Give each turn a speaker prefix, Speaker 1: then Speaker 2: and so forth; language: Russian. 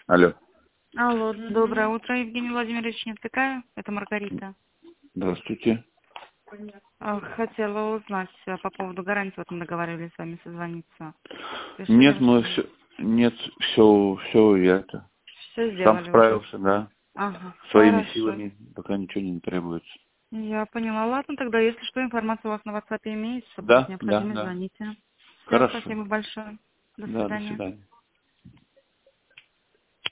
Speaker 1: Алло.
Speaker 2: Алло, доброе утро, Евгений Владимирович, не отвлекаю? Это Маргарита.
Speaker 1: Здравствуйте.
Speaker 2: Хотела узнать по поводу гарантии, вот мы договаривались с вами созвониться.
Speaker 1: Нет, мы все, нет, все я это.
Speaker 2: Все
Speaker 1: Сам
Speaker 2: сделали уже?
Speaker 1: справился, да.
Speaker 2: Ага,
Speaker 1: Своими
Speaker 2: хорошо.
Speaker 1: силами пока ничего не требуется.
Speaker 2: Я поняла. Ладно, тогда, если что, информация у вас на WhatsApp имеется, будет
Speaker 1: Да.
Speaker 2: необходимо, звоните. Все,
Speaker 1: Хорошо.
Speaker 2: спасибо большое. До
Speaker 1: Да, до
Speaker 2: свидания.
Speaker 1: свидания.